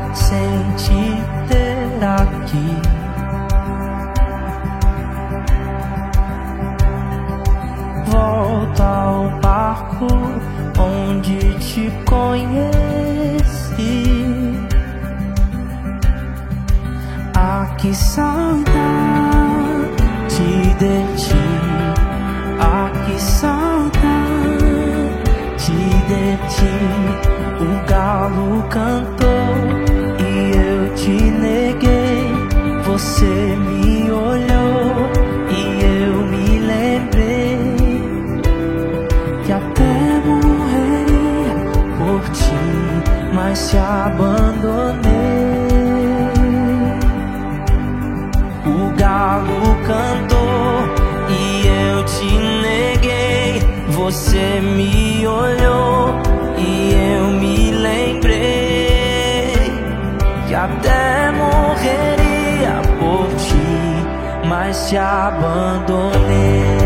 sem te ter aqui. Volta ao barco onde te conheci. Ah, que saudade de ti. Ah, que saudade de ti. O galo cantou e eu te neguei. Você me olhou e eu me lembrei que até morreria por ti, mas te abandonei. O galo cantou e eu te neguei. Você me olhou e eu me lembrei que até morreria por ti, mas te abandonei.